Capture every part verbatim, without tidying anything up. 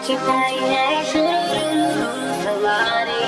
चुकाई है शुरू सवारी।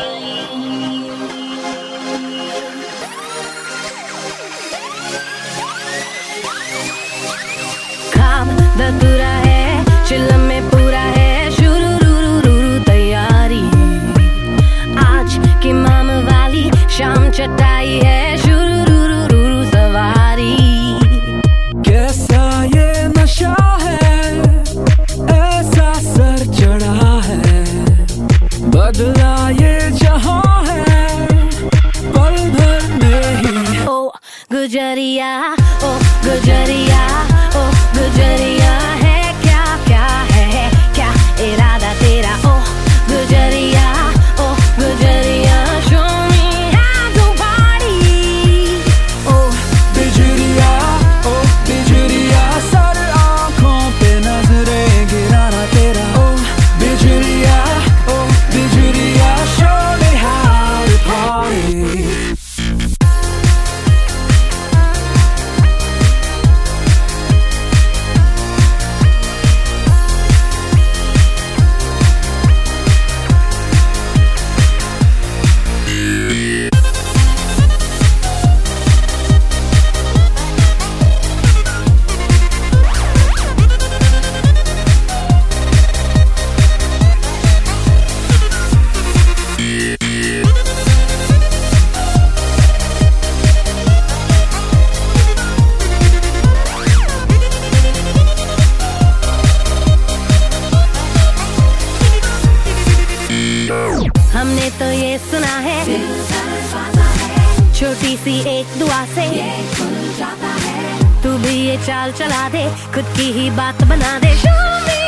खाब दतुरा है चिल्लम में पूरा है शुरू तैयारी। आज की माम वाली शाम चटाई है शुरू सवारी। कैसा ये नशा है, ऐसा सर चढ़ा है, बदला ये जहां है पल भर में ही। ओ गुजरिया ओ गुजरिया ओ गुजरिया है क्या क्या है क्या इरादा तेरा। ओ गुजरिया ओ गुजरिया show me how to party. ओ बिजुरिया ओ बिजुरिया सर आंखों पे नजरें गिराना तेरा। ओ बिजुरिया ओ बिजुरिया show me how to party। हमने तो ये सुना है छोटी सी एक दुआ से तू भी ये चाल चला दे, खुद की ही बात बना दे। Show me